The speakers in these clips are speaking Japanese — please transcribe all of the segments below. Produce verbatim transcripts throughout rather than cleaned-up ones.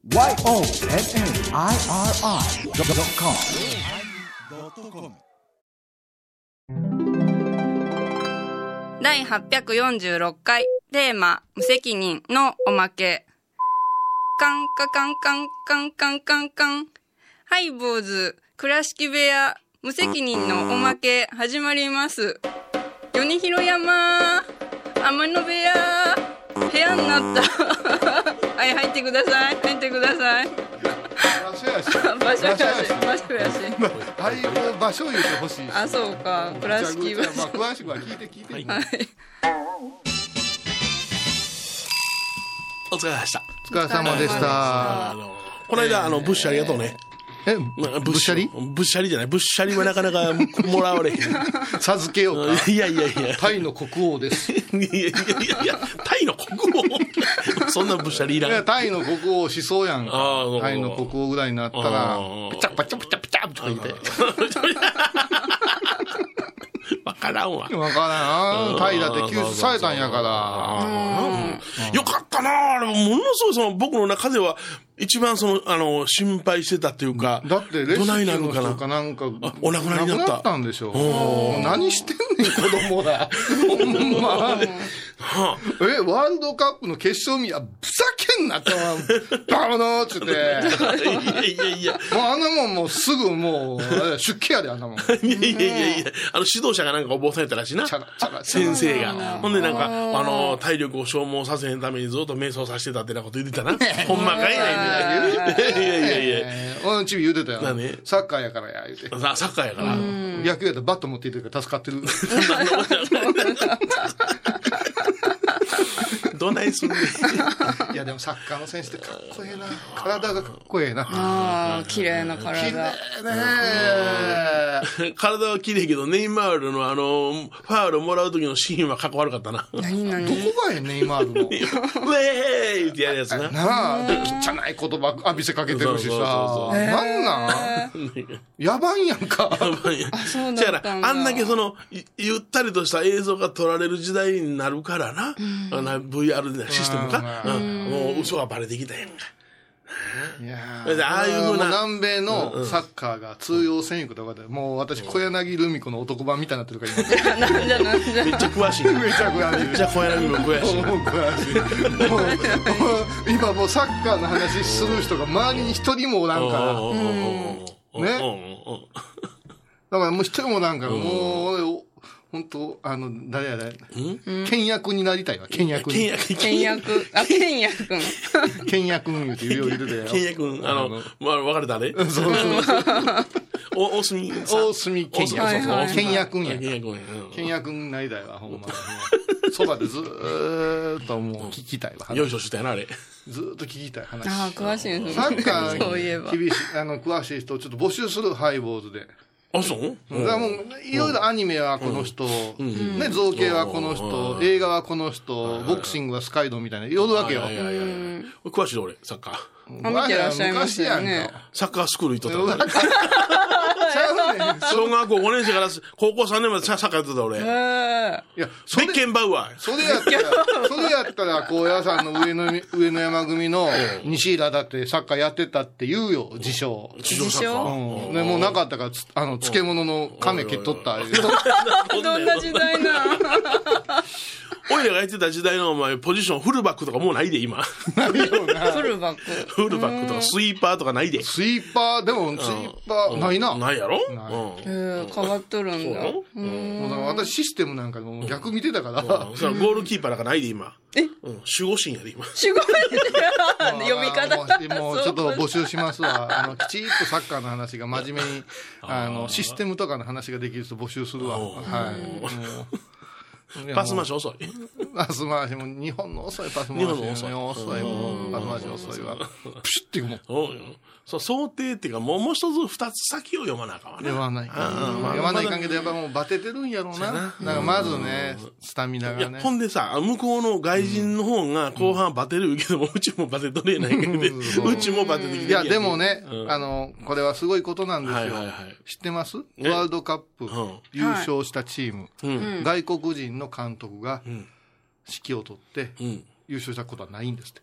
ワイオーエヌエヌアイアールアイドットコムだいはっぴゃくよんじゅうろっかいテーマ無責任のおまけ。カンカカンカンカンカンカンカン。ハイボーズ倉敷部屋無責任のおまけ始まります。米広山天野部屋部屋になったはい入ってください入ってください。 場所やし場所やし場所やしあいの場所を言ってほしいし。 あそうか倉敷場所、 まあ、詳しくは聞いて聞いて、はい、 お疲れ様でした。 お疲れ様でした。 この間あのブッシャリありがとうね。 えブッシャリブッシャリじゃないブッシャリはなかなかもらわれへん授けようか。 いやいやいやタイの国王です。いやいやいやいやタイの国王そんなブッシャリいらん。 いやタイの国王しそうやんか。タイの国王ぐらいになったらピチャパチャパチャパチャとか言ってわからんわ。 わからん。タイだって救出されたんやから。 よかったなあれものすごいその僕の中では一番そのあの心配してたっていうか。 だってレスキューの人かなんかお亡くなりになった。 亡くなったんでしょ。何してんねん子供ら。ほんま。えワールドカップの決勝見やふざけんなってバカなーっつって。いやいやいや。 もうあんなもんもうすぐもう出家やであんなもん。いやいやいやいや。あの指導者がなんかお坊さんやったらしいな。先生が。ほんでなんかあの体力を消耗させへんためにずっと瞑想させてたってなこと言ってたな。ほんまかいない。いやいやいや。 俺のチビ言うてたよ。 何？ サッカーやからや言うて。 サッカーやから。 野球やったらバット持っていってるから助かってる。 どないすんねん。 いやでもサッカーの選手ってかっこええな。体がかっこええな。 ああ綺麗な体。 綺麗ね。体は綺麗けどネイマールのあのファウルもらう時のシーンはかっこ悪かったな。 何何？ どこがええネイマールの。ウェーイってやるやつな。 なあ、汚い言葉浴びせかけてるしさ。なんなんやばいやんか。 やばいやん。 そうだったんだ。 あんだけそのゆったりとした映像が撮られる時代になるからな。ブイアール でシステムか。もう嘘がバレてきたやんか。 いやああいうふうな南米のサッカーが通用せんいうことが分かってもう私小柳ルミ子の男版みたいになってるから今なんじゃなんじゃめっちゃ詳しいめっちゃ詳しいめっちゃ小柳ルミ子詳しい詳しいもう今もうサッカーの話する人が周りに一人もおらんからねだからもう一人もおらんからもう本当あの誰や誰倹約になりたいわ倹約に倹約あ倹約君倹約言うて言うてたよ倹約君あのまあ別れたねそうそう大隅大隅倹約倹約君や倹約君になりたいわほんまそばでずーっともう聞きたいわよいしょしたやなあれずーっと聞きたい話ああ詳しいんですサッカーそういえば厳しいあの詳しい人をちょっと募集するハイボーズであ、そう？ だからもう、いろいろアニメはこの人、ね、造形はこの人、映画はこの人、ボクシングはスカイドみたいな、いろいろわけよ。 詳しい俺、サッカー。 あ、見てらっしゃいますよね。 サッカースクール行っとった。小学校ごねん生から高校さんねんまでサッカーやってた俺。いや、ベッケンバウアー。 それやったら、それやったら、こう、やさんの上の、上野山組の西浦だってサッカーやってたって言うよ、自称。 自称サッカー。 うん。で、もうなかったから、あの、漬物の亀蹴っとった。 どんな時代な俺らがやってた時代のお前ポジションフルバックとかもうないで今ないよなフルバックフルバックとかスイーパーとかないでスイーパーでもスイーパーないなないやろへえ変わっとるんだ私システムなんかも逆見てたからゴールキーパーなんかないで今え守護神やで今守護神読み方もうちょっと募集しますわあのきちっとサッカーの話が真面目にあのシステムとかの話ができる人募集するわはいパス回し遅い。 パス回しも日本の遅いパス回し。日本の遅い。遅いもん。パス回し遅いわ。プシュっていくもん。 そう、想定っていうか、もうもう一つ二つ先を読まなあかんわな。 読まないかん。読まないかんけど、やっぱもうバテてるんやろうな。だからまずね、スタミナがね。 ほんでさ、向こうの外人の方が後半バテるけども、うちもバテとれないけど、うちもバテてきて。 いや、でもね、あの、これはすごいことなんですよ。知ってます？ワールドカップ優勝したチーム、外国人の監督が指揮を取って優勝したことはないんですって。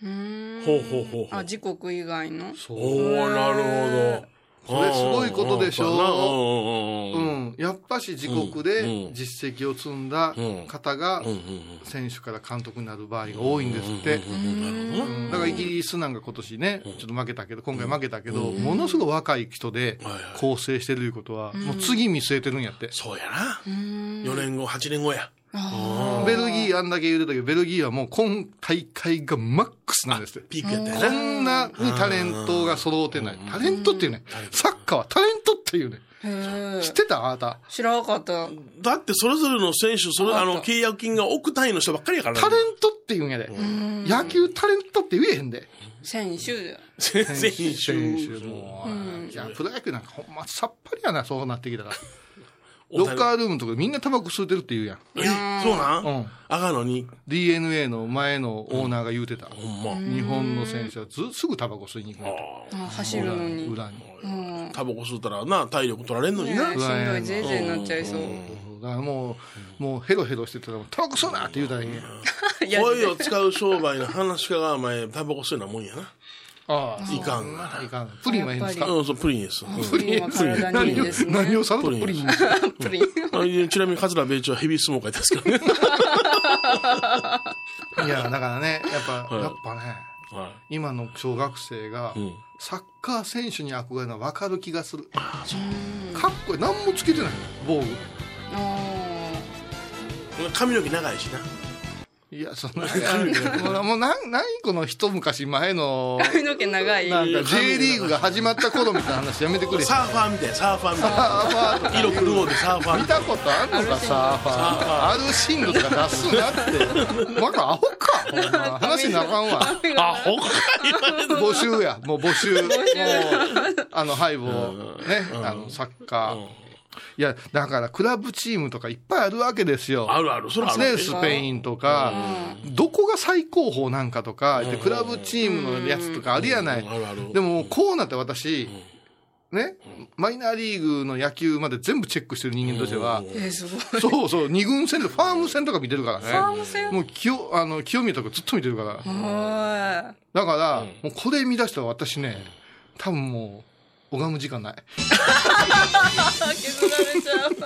うーん。 ほうほうほうほう。 あ、自国以外の。 そう。 おー、なるほど。 それすごいことでしょう。 う。 うんん。やっぱし自国で実績を積んだ方が選手から監督になる場合が多いんですって。だからイギリスなんか今年ね、ちょっと負けたけど、今回負けたけど、ものすごい若い人で構成してるということは、もう次見据えてるんやって。 そうやな。よねんご、はちねんごや。 ベルギーあんだけ言うてたけど、ベルギーはもう今大会がマックスなんですって。 ピークやったこよな。 んなにタレントが揃うてない。タレントっていうね。サッカーはタレントっていうね。知ってたあなた。 知らなかった。 だってそれぞれの選手、それ、あの、契約金が億単位の人ばっかりやからね。 タレントって言うんやで。野球タレントって言えへんで。 選手だよ。 選手。 選手もう。いや、プロ野球なんかほんまさっぱりやな、そうなってきたら。ロッカールームとかみんなタバコ吸うてるって言うやん。 え、そうなんうん。 赤のに。 ディーエヌエー の前のオーナーが言うてた。 ほんま。 日本の選手はずすぐタバコ吸いに行くんやあ、走るのに。 裏に。 タバコ吸ったらな、体力取られんのにな。 ね、しんどい、ぜいぜいになっちゃいそう。 だからもう、もうヘロヘロしてたら、タバコ吸うなって言うたらいいんや。 声を使う商売の話し家がお前、タバコ吸うようなもんやな。 ああ、 いかんがな。 いかん。プリンはいいんですか？ うん、そう、プリンです。 プリンは体にいいですね。 何をされたプリンプリン。 ちなみに桂米朝はヘビースモーカーですからね。 いや、だからね、やっぱ、 はいやっぱね、 は今の小学生がい。うん。 サッカー選手に憧れるのは分かる気がする。かっこいい。何もつけてない。防具。 あ髪の毛長いしな。 いや、そんな、もう、もうなん、何この一昔前の、 ー髪の毛長い。 なんか J リーグが始まった頃みたいな話やめてくれ。 サーファーみたいな、サーファーみたいサーファーとな。 か色黒でサーファー見みたいたことあんのか、サーファー。アルシンドとか出すなって。なんかアホか。ほんま話なあかんわ。 な。あ、ほか言われる。 募集や。もう募集。もう、あの、ハイボー、ね、あの、サッカー。いや、だから、クラブチームとかいっぱいあるわけですよ。 あるある、それある。 ね、スペインとか、どこが最高峰なんかとか、でクラブチームのやつとかあるやない。 あるある。 でも、こうなって私、ね、マイナーリーグの野球まで全部チェックしてる人間としては、 えー、すごい。 そうそう、二軍戦でファーム戦とか見てるからね。 ファーム戦もう清、あの、清宮とかずっと見てるから。 はだから、もうこれ見出したら私ね、多分もう、拝む時間ない。 い。削られちゃう。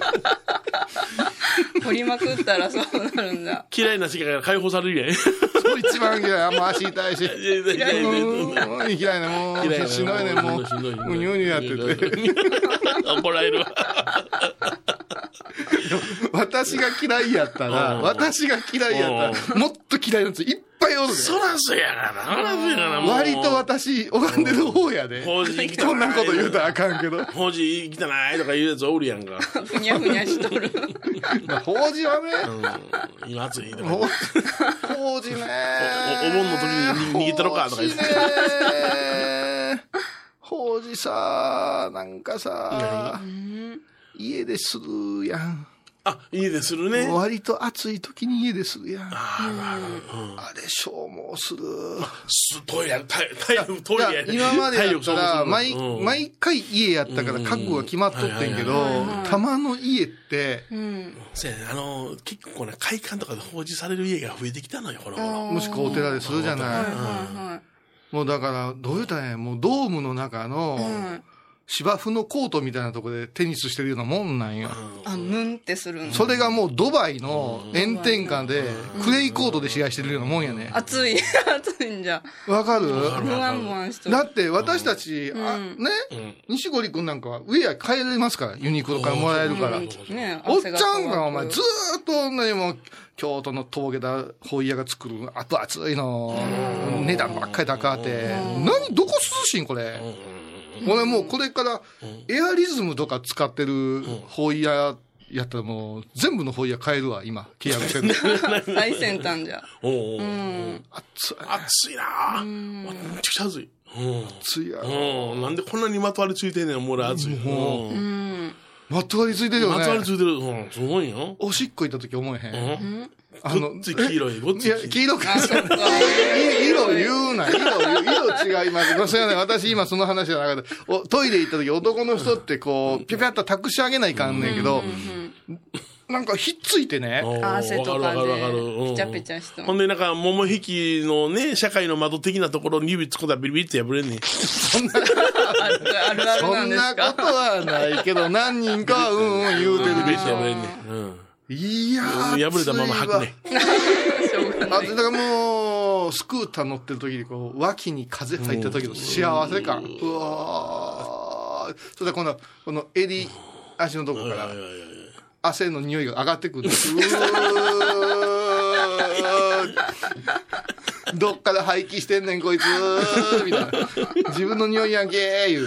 掘りまくったらそうなるんだ。 嫌いな世界から解放されるやん。 そう一番嫌い。あんま足痛いし。 嫌いうん嫌いね、もう。 嫌いなしんどいね、もう。 しんどいしんどいうにゅうにゅうやってて。 怒られるわ。 私が嫌いやったら、私が嫌いやったら、もっと嫌いなやついっぱいおるで。 そらそうやがな。そらそうやがな。もう割と私、拝んでる方やで。 法事行きたそんなこと言うたらあかんけど。 法事行きたないとか言うやつおるやんか。 ふにゃふにゃしとる。 まあ法事はね、 うん。今暑いとか。 ほ法事ねおお盆の時に逃げたのかとか言って法事ね法事さ、なんかさ、家でするやん。 あ、家でするね。 割と暑い時に家でするやん。ああれ消耗する。 すトイレ、体体力、トイレや。 今までやったら、毎、 うん毎回家やったから覚悟が決まっとってんけど、たまの家って、 うん。 そうやね、あの、結構ね、会館とかで放置される家が増えてきたのよ、この頃。 もしくはお寺でするじゃない。 はいはもうだから、どう言ったらね、もうドームの中の、 いはい。うん。 芝生のコートみたいなところでテニスしてるようなもんなんよ。 あ、ムンってするんだ。 それがもうドバイの炎天下でクレイコートで試合してるようなもんやね。 暑い。暑いんじゃ。 わかる？ ブワンブワンしとる。 だって私たち、あね、西堀くんなんかはウェア変えれますから、ユニクロからもらえるから。 うんね、 おっちゃんがお前ずずーっとね、もう京都の峠田ホイヤが作る熱々いの、値段ばっかり高って。何、どこ涼しいんこれ。俺もうこれからエアリズムとか使ってるホイヤやったらもう全部のホイヤ変えるわ、今、契約してる。 最先端じゃ。 おうおう暑い。 暑いなぁ。めちゃくちゃ暑い。うん。 暑いやろ。 うん。なんでこんなにまとわりついてんねん、もう俺暑い。うん。 うん。 まとわりついてるよね。 まとわりついてる。うん。すごいよ。 おしっこ行った時思えへん。 うん。 あのごっつい黄色い、ごっついいや、黄色く、色言うな、色言う、色違います。ごめんなさいね、私今その話じゃなかった。おトイレ行った時男の人ってこう、ぴゃぴゃっと託し上げないかんねんけど、 なんかひっついてね。 汗とかでペチャペチャした。 ほんでなんか桃引きのね、社会の窓的なところに指突っ込んだらビリビリって破れんねん。 そんなあるあるなんですか。 そんなことはないけど、何人かはうんうん言うてるでしょ。 破れんねん。うん。 いやー。破れたまま吐くね。 あ、だからもう、スクーター乗ってる時にこう、脇に風入った時の幸せ感。うわー。それでこの、この襟、足のとこから、汗の匂いが上がってくる。うーどっから排気してんねんこいつみたいな。自分の匂いやんけー言う。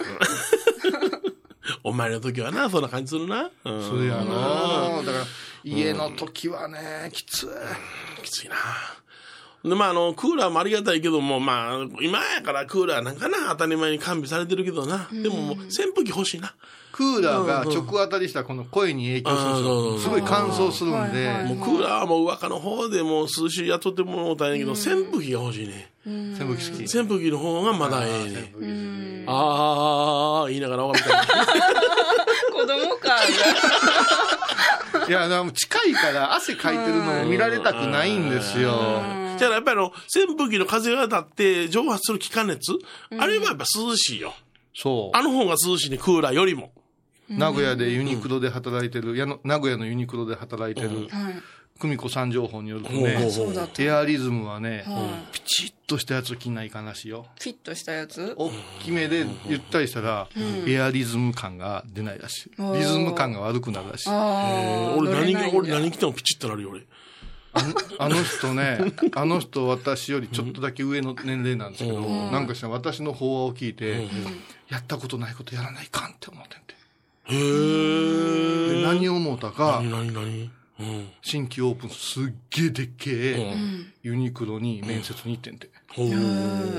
お前の時はな、そんな感じするな。 うん、そうやな。だから、家の時はね、きつい。 きついな。で、まあ、あの、クーラーもありがたいけども、まあ、今やからクーラーなんかな、当たり前に完備されてるけどな。でももう、扇風機欲しいな。 クーラーが直当たりしたこの声に影響するんですよ。すごい乾燥するんで。 もうクーラーはもう若の方でもう涼しい雇ってもらったんやけど、扇風機が欲しいね。 扇風機好き。 扇風機の方がまだええね。あー、言いながら終わった。 子供か。 いや、でも近いから汗かいてるのを見られたくないんですよ。 じゃあやっぱりあの、扇風機の風が当たって蒸発する気化熱、あれはやっぱ涼しいよ。 そう。 あの方が涼しいね、クーラーよりも。 名古屋でユニクロで働いてる、やの名古屋のユニクロで働いてる、久美子さん情報によるとね、エアリズムはね、ピチッとしたやつを着ないかなしよ。 フィットしたやつ大きめでゆったりしたら、エアリズム感が出ないらしい。リズム感が悪くなるらしい。 俺何が、俺何着てもピチッとなるよ、俺。 あの、あの人ね、あの人私よりちょっとだけ上の年齢なんですけど、なんかしたら私の法話を聞いて、やったことないことやらないかんって思ってんて。 へー。 で何を思うたか、 何何何、うん、 新規オープンすっげえでっけえ、うん、ユニクロに面接に行ってんて。うん、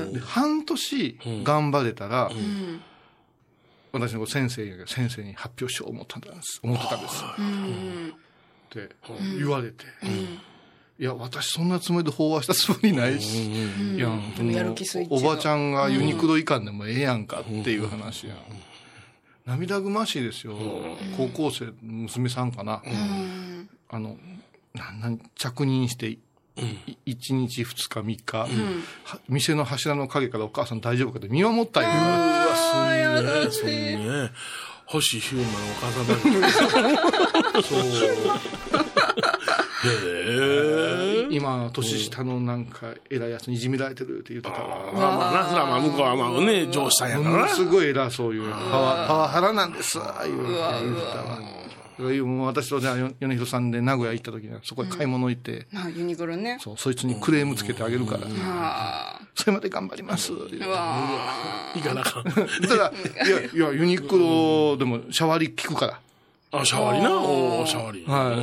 で半年頑張れたら、うん、私の先生が先生に発表しよう思ったんです、思ってたんです。うん、って言われて、うん、いや、私そんなつもりで飽和したつもりないし、うん、いや、 でもやる気スイッチがおばちゃんがユニクロ行かんでもええやんかっていう話やん。涙ぐましいですよ。高校生、娘さんかな。うん、あの、な、な、着任して、いちにちふつかみっか、うん、店の柱の陰からお母さん大丈夫かって見守ったよ。うわ、すんねえ、すんねえ。星ヒューマンお母さんだけ。そう。へえ。 今、年下のなんか偉いやつにいじめられてるって言ってたわ。 まあまあな、そらまあ向こうはまあね、上司さんやからな。 すごい偉そういう、パワ、パワハラなんです、ああいう言ってたわ。私とじゃあ米広さんで名古屋行った時にはそこで買い物行って、 うん、あユニクロね、 そうそいつにクレームつけてあげるから、うん、それまで頑張ります。うわいいかなか。 だからいやいやユニクロでもシャワリ効くから。 あ、シャワリな。おー、シャワリ。 はい。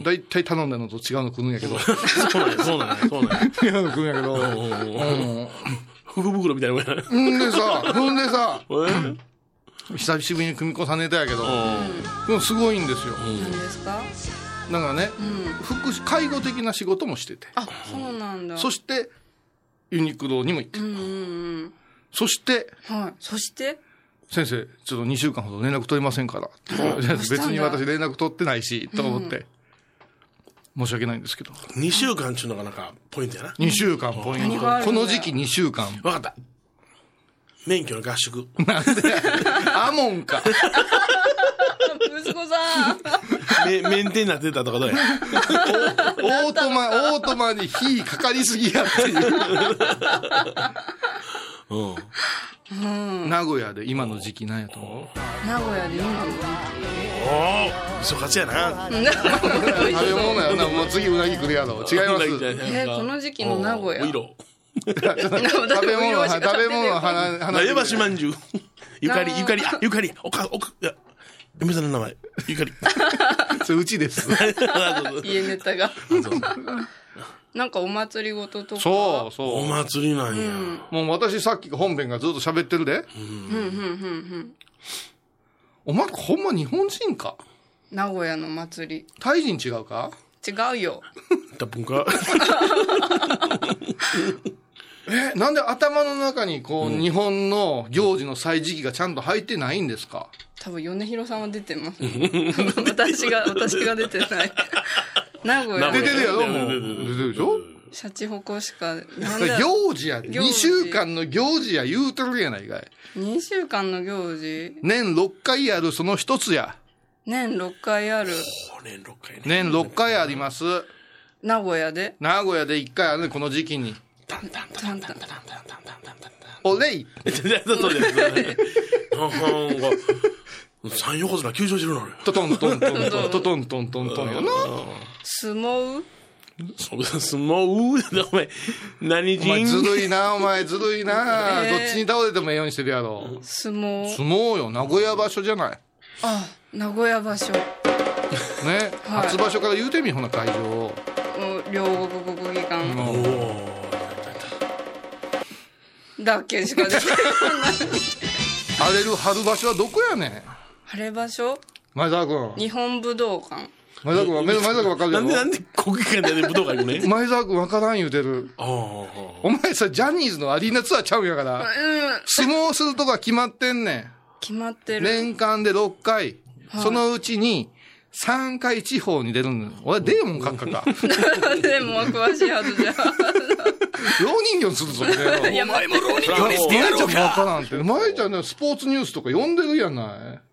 だいたい頼んだのと違うの来るんやけど。 そうなんや、そうなんや、そうなんや。 違うの来るんやけど。 福袋みたいなもんや。 んでさ、ほんでさ、久しぶりに久美子さんネタやけど、でもすごいんですよ。 何ですか？ なんかね、福祉、介護的な仕事もしてて。 あ、そうなんだ。 そして、ユニクロにも行ってる。そして、 はい。そして先生、ちょっとにしゅうかんほど連絡取れませんから。別に私連絡取ってないし、と思って。申し訳ないんですけど。 にしゅうかんっていうのがなんかポイントやな。 にしゅうかんポイント。この時期にしゅうかん。 わかった。免許の合宿。 なんでアモンか。 息子さん。メ、メンテになってたとかどうや。 オートマ、オートマに火かかりすぎやっていう。うん。うん、名古屋で今の時期なんやと思う？ 名古屋で今の時期。 おー、磯勝やな。 食べ物やな。もう次うなぎ来るやろ。違います。 えー、この時期の名古屋。 色。 食べ物、食べ物、花、 花。やばしまんじゅう。ゆかり、ゆかり、あ、ゆかり、おか、おか、いや、嫁さんの名前、ゆかり。 それうちです。 家ネタが。なんかお祭りごととか。 そうそう。 お祭りなんや。うん、 もう私さっき本編がずっと喋ってるで。うん。うん、うん、うん。お前ほんま日本人か？ 名古屋の祭り。 タイ人違うか？ 違うよ。 多分か。 え、なんで頭の中にこう、うん、日本の行事の歳時記がちゃんと入ってないんですか？ 多分米広さんは出てます。私が、私が出てない。名古屋。 出てるやろもう。出てるでしょ？ シャチホコしか。 行事や。にしゅうかんの行事や言うてるやないかい。 にしゅうかんの行事？ 年ろっかいあるその一つや。 年ろっかいある。 年ろっかいね。 年ろっかいあります。 名古屋で？ 名古屋でいっかいあるね、この時期に。 タンタンタンタンタンタンタンタンタンタン。 おれい三横綱休場してるのよ。 トトントントントントントントントントンやな。 相撲相撲お前、何人お前ずるいな、お前ずるいな。どっちに倒れてもええようにしてるやろ。 相撲相撲よ、名古屋場所じゃない。 あ、名古屋場所。ね、 初場所から言うてみ、ほな会場を。 両国国技館。だけしか出てこない。 荒れる春場所はどこやねん。 晴れ場所？ 前澤君。 日本武道館。 前澤君は、前澤君わかるやろ。 なんでなんで国技館で武道館行くね。 前澤君わからん言うてる。お前さ、ジャニーズのアリーナツアーちゃうんやから。うん、相撲するとこは決まってんねん。 決まってる。 年間でろっかい。はい、そのうちに、さんかい地方に出るんだよ。俺、デーモン閣下か。 デーモンは詳しいはずじゃん。 老人形にするぞ、これ。 お前も老人形にしてやろうか。 舞ちゃんもわからんって。舞ちゃんね、スポーツニュースとか読んでるやない。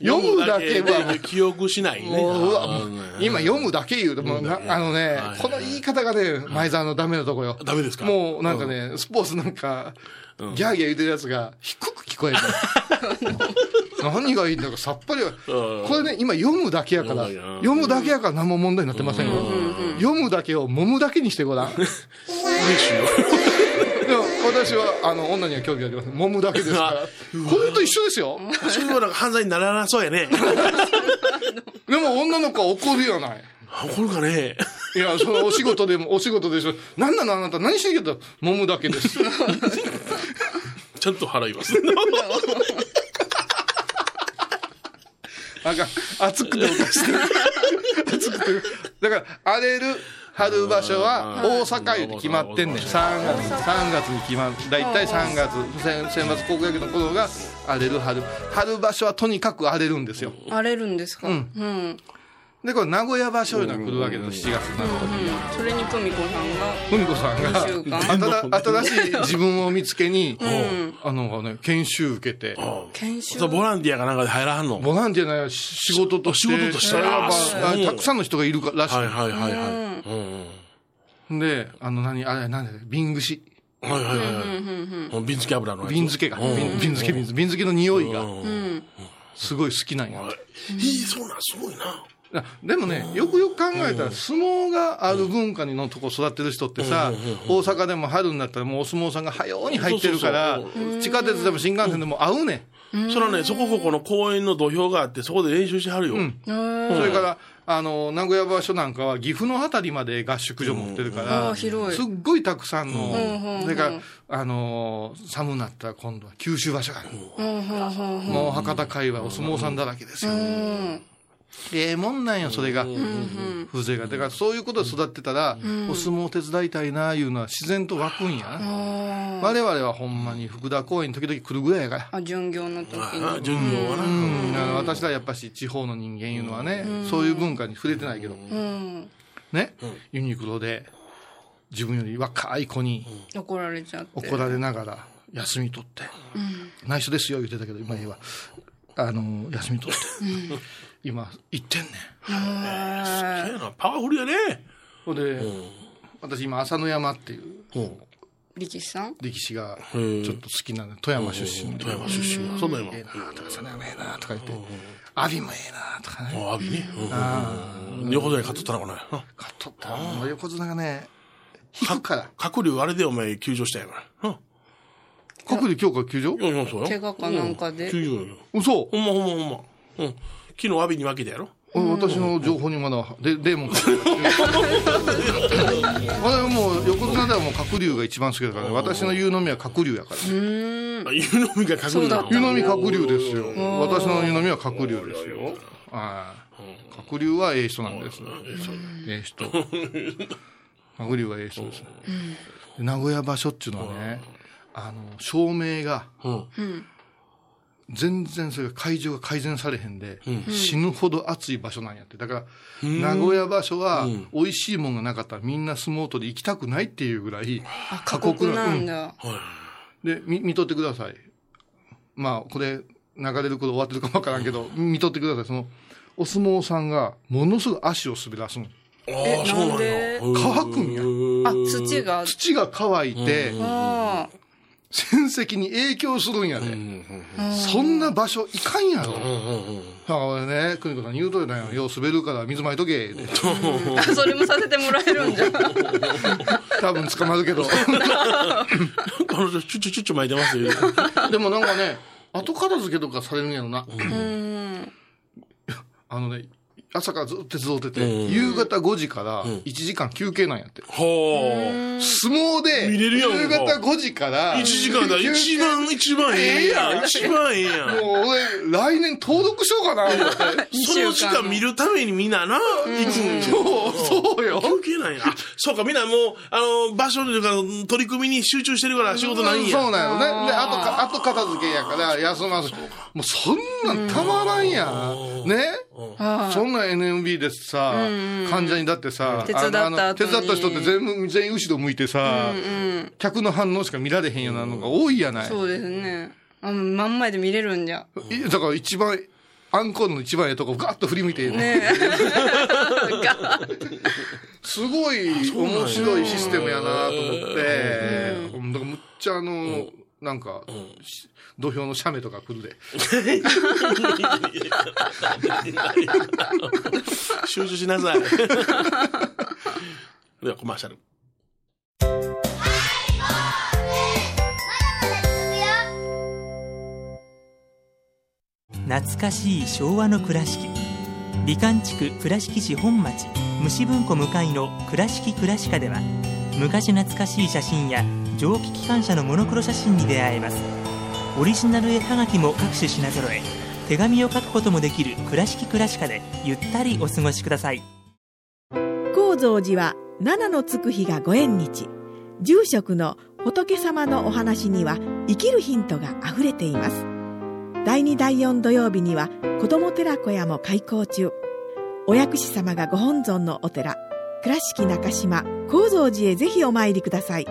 読むだけは。 記憶しないね。 今読むだけ言うと、もう、あのね、この言い方がね、前澤のダメなとこよ。 ダメですか？ もう、なんかね、スポーツなんか、ギャーギャー言ってるやつが低く聞こえる。何がいいんだかさっぱりは。これね、今読むだけやから、読むだけやから何も問題になってませんよ。読むだけを揉むだけにしてごらん。嬉しいよ。でも私は、あの、女には興味ありません。揉むだけですから。これと一緒ですよ。 それはなんか犯罪にならなそうやね。 でも女の子は怒るやない。 怒るかね。 いや、そのお仕事でも、お仕事でしょ。何なのあなた、何してるけど、揉むだけです。 ちゃんと払います。 なんか、熱くておかしい。熱くて。だから、荒れる春場所は大阪で決まってんねん。さんがつ、さんがつに決まる。だいたいさんがつ、選抜高校野球の頃が荒れる春。春場所はとにかく荒れるんですよ。 荒れるんですか？うん。うん。 で、これ名古屋場所いうのが来るわけです、しちがつになると。 それに久美子さんが。 久美子さんが、新しい自分を見つけに、あのね、研修受けて。 研修？ ボランティアかなんかで入らはんの？ ボランティアな仕事として。 仕事として。 たくさんの人がいるらしい。 はいはいはいはい。 で、あの何、あれ、なんだよ、瓶串。 はいはいはい。瓶漬け油のやつ。 瓶漬けか。瓶漬け、瓶漬けの匂いが。すごい好きなんや。 いい、そうなん、すごいな。 でもね、よくよく考えたら、相撲がある文化のとこ育ってる人ってさ、大阪でも春になったらもうお相撲さんが早うに入ってるから、地下鉄でも新幹線でも会うねん。それはね、そこここの公園の土俵があって、そこで練習してはるよ。 それから、あの、名古屋場所なんかは岐阜のあたりまで合宿所持ってるから、すっごいたくさんの、それから、あの、寒くなったら今度は九州場所がある。もう博多海はお相撲さんだらけですよ。ええもんなんよ、それが。風情が。だからそういうことで育ってたら、お相撲手伝いたいな、いうのは自然と湧くんや。我々はほんまに福田公園時々来るぐらいやから。 あ、巡業の時に。 巡業はな。 うん。私らやっぱし地方の人間いうのはね、そういう文化に触れてないけど。ね、ユニクロで自分より若い子に怒られちゃって。 怒られながら休み取って。内緒ですよ言ってたけど、今言えば。あの、休み取って。今、行ってんねん。 すげえな、パワフルやね。 ほんで、私今、浅野山っていう、 力士さん力士が、ちょっと好きなの、富山出身。 富山出身。そうだよ。 ええなとか、浅野山ええなとか言って、阿炎もええなとかね。 阿炎ね。横綱に勝っとったのかな。 勝っとった。横綱がね、引くから。 鶴竜あれでお前休場したやから。 鶴竜今日から休場？ いや、そうよ。 怪我かなんかで。 休場よ。 嘘？ ほんまほんまほんま。うん。昨日阿炎に負けたやろ？ 私の情報にまだ、で、デーモンか。私もう、横綱ではもう鶴竜が一番好きだから、私の湯飲みは鶴竜やから。 湯飲みが鶴竜なの？ 湯飲み鶴竜ですよ。私の湯飲みは鶴竜ですよ。はい。鶴竜はええ人なんです。ええ人。鶴竜はええ人ですね。 名古屋場所っていうのはね、あの、照明が、全然それが会場が改善されへんで、うん、死ぬほど暑い場所なんやって。だから、名古屋場所は、美味しいもんがなかったらみんな相撲取り行きたくないっていうぐらい、 過酷なんだ。 うん、で、見、見とってください。まあ、これ、流れること終わってるかもわからんけど、見とってください。その、お相撲さんが、ものすごい足を滑らすの。 え、なんで乾くんや。 あ、土が土が乾いて、戦績に影響するんやで。そんな場所いかんやろ。だからね、邦子さん言うとりだよ。よう滑るから水まいとけ。 それもさせてもらえるんじゃん。 多分捕まるけど。 彼女、チュチュチュチュ巻いてますよ。 でもなんかね、後片付けとかされるんやろな。あのね、朝からずっと手伝ってて、うん、夕方ごじからいちじかん休憩なんやって。は、うん、相撲で、見れるやん夕方ごじからいちじかんだ。一番、一番ええやん。一番ええやん。 もう俺、来年登録しようかな、思って。 その時間見るためにみんなな、行くんよ。そう、そうよ。 休憩なんや。そうか、みんなもう、あの、場所というか、取り組みに集中してるから仕事ないんや。 そうなんやろね。で、あとか、あと片付けやから、休まず。もうそんなんたまらんやん。ね、そんな エヌエムビー ですさ、患者にだってさ、 手伝った後に手伝った人って全部、全員後ろ向いてさ、客の反応しか見られへんようなのが多いやない。 そうですね。あの、真ん前で見れるんじゃ。 だから一番、アンコールの一番ええとこガッと振り向いてね。すごい面白いシステムやなと思って、だからむっちゃあの、なんか、土俵の写メとか来るで。 集中しなさい。ではコマーシャル。 懐かしい昭和の倉敷。美観地区倉敷市本町虫文庫向かいの倉敷倉歯科では、昔懐かしい写真や蒸気機関車のモノクロ写真に出会えます。オリジナル絵はがきも各種品揃え、手紙を書くこともできる倉敷倉歯科でゆったりお過ごしください。 高蔵寺は七のつく日がご縁日。住職の仏様のお話には生きるヒントがあふれています。だいにだいよん土曜日には子ども寺小屋も開校中。お薬師様がご本尊のお寺、倉敷中島・高蔵寺へぜひお参りください。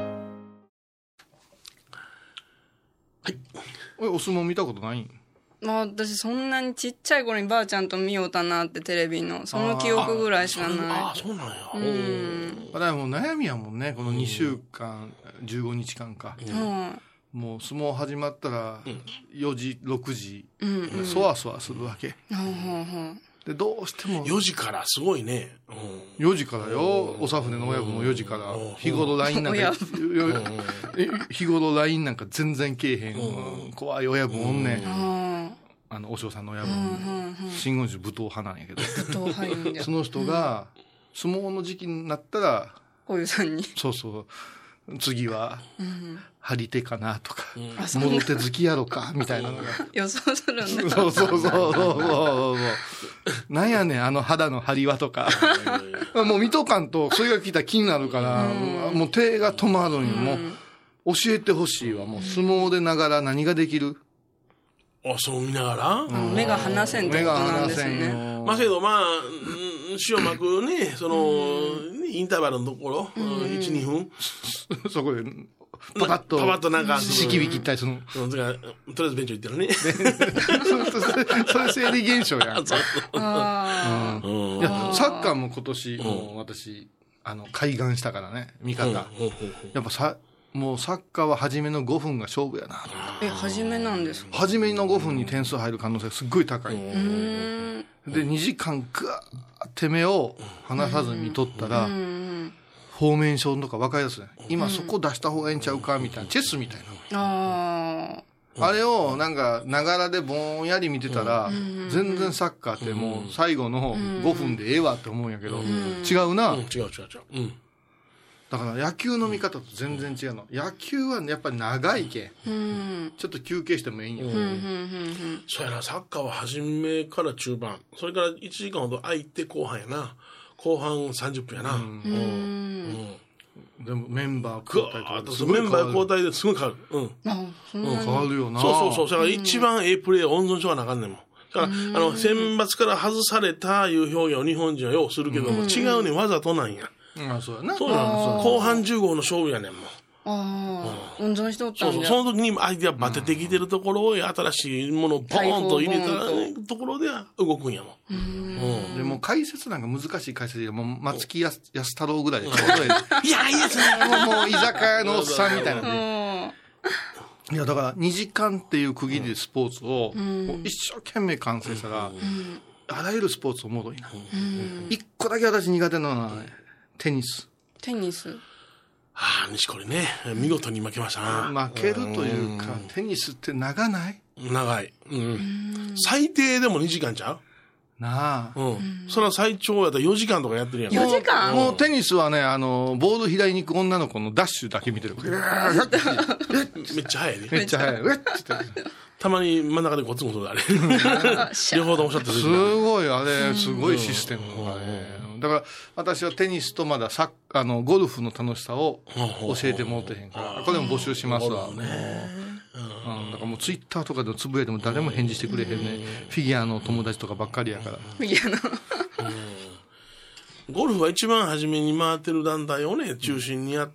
はい。お相撲見たことないん？ まあ私そんなにちっちゃい頃にばあちゃんと見ようたなってテレビのその記憶ぐらいしかない。 ああ、そうなんや。 うん。 だからもう悩みやもんね、このにしゅうかん、じゅうごにちかんか。うん。もう相撲始まったらよじ、ろくじ、うん、そわそわするわけ。うんうん、で、どうしても。 よじからすごいね。 うん、よじからよ。おさふねの親分もよじから。日頃 ライン なんか、日頃 ライン なんか全然けえへん。怖い親分おんねん。あの、お嬢さんの親分。真言宗武闘派なんやけど。 武闘派んや。 その人が、相撲の時期になったら、 こういうさんに。 そうそう。次は、張り手かなとか、戻手好きやろか、みたいなのが。 予想するんだ。 そうそうそうそうそう。なんやねん、あの肌の張りはとか。もう見とかんと、それが聞いたら気になるから、もう手が止まるんよ。もう、教えてほしいわ。もう相撲でながら何ができる？ あ、そう見ながら、 目が離せんってことなんですね。 まあけど、まあ、塩まくね、その、インターバルのところ、いち、にふん。 そこで、パパッと、 パパッとなんか、 仕切り切ったりするの。 とりあえずベンチ行ってるね。 それ生理現象やん。いや、サッカーも今年、もう私、あの、開眼したからね、見方。やっぱさ、もうサッカーは初めのごふんが勝負やな。 え、初めなんですか？ 初めのごふんに点数入る可能性がすっごい高い。で、にじかんぐわーって目を離さずに取ったら、フォーメーションとか分かりやすい。今そこ出した方がいいんちゃうかみたいな、チェスみたいな。ああれをなんか、ながらでぼんやり見てたら、全然サッカーってもう最後のごふんでええわって思うんやけど、違うな。 違う違う違う。うんだから野球の見方と全然違うの。野球はやっぱり長いけ、うん、ちょっと休憩してもいいんや、うんうんうん、 そうやな、サッカーは初めから中盤、それからいちじかんほど空いて後半やな。後半さんじゅっぷんやな、うんうんうん、 でもメンバー交代とかですメンバー交代ですごい変わる。うん。 あ、そんなに変わるよな。 そうそうそう。だから一番ええプレーを温存しようがなあかんねんもん。だから、あの、選抜から外されたいう表現を日本人はようするけども、違うねん、わざとなんや。 ああ、そうやな。 そうなんですよ。後半じゅうごの勝負やねんもん。 ああ、温存しとったんだ。 そうそう。その時に相手がバテてきてるところを新しいものをポーンと入れたところでは動くんやもん。 うん。でも解説なんか難しい解説で、もう松木安太郎ぐらいでちょうどええ。 いや、いいですね。 もう居酒屋のおっさんみたいなんで。 うん。 いや、だからにじかんっていう区切りでスポーツをもう一生懸命完成したら、あらゆるスポーツおもろいな。一個だけ私苦手なのはね、テニス。 テニス。 はあ、西これね、見事に負けましたな。 負けるというか、テニスって長ない？ 長い。うん。最低でもにじかんちゃう？ なあ。 うん。それは最長やったらよじかんとかやってるやん。 よじかん？ もうテニスはね、あの、ボール拾いに行く女の子のダッシュだけ見てる。 めっちゃ早いね。 めっちゃ早い。うっってたまに真ん中でゴツゴツあれ。両方ともおっしゃってる。 すごい、あれ、すごいシステムがね。だから、私はテニスとまだサッあの、ゴルフの楽しさを教えてもらってへんから、これも募集しますわ。うん。だからもうツイッターとかでつぶやいても誰も返事してくれへんね。フィギュアの友達とかばっかりやから。 フィギュアの。 ゴルフは一番初めに回ってる団体をね、中心にやって、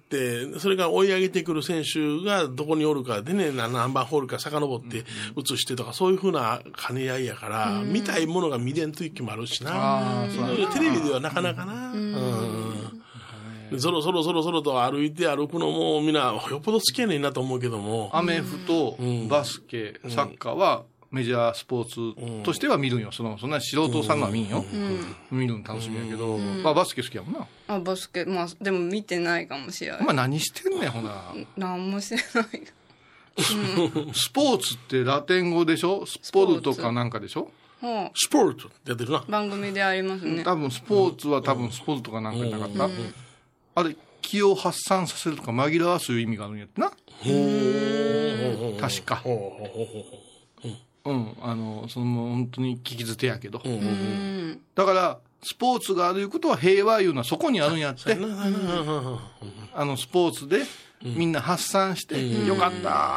それから追い上げてくる選手がどこにおるかでね、何番ホールか遡って移してとか、そういうふうな兼ね合いやから、見たいものが見れんという気もあるしな。テレビではなかなかな。そろそろそろそろと歩いて歩くのもみんなよっぽど好きやねんなと思うけども。 アメフト、バスケ、サッカーは、メジャースポーツとしては見るんよ。その、そんな素人さんは見んよ。うん、見るの楽しみやけど、うん、まあバスケ好きやもんな。 あ、バスケ、まあ、でも見てないかもしれない。 まあ何してんねん、ほな。 何もしてない。 うん、スポーツってラテン語でしょ？スポルトかなんかでしょ？ はあ、 スポルトってやってるな。 番組でありますね。 多分スポーツは多分スポルトかなんかじゃなかった、うんうんうん、あれ、気を発散させるとか紛らわすいう意味があるんやってな。確か。うん、あの、その本当に聞き捨てやけど。うんうん、だから、スポーツがあるいうことは平和いうのはそこにあるんやって。あの、スポーツでみんな発散して、よかった、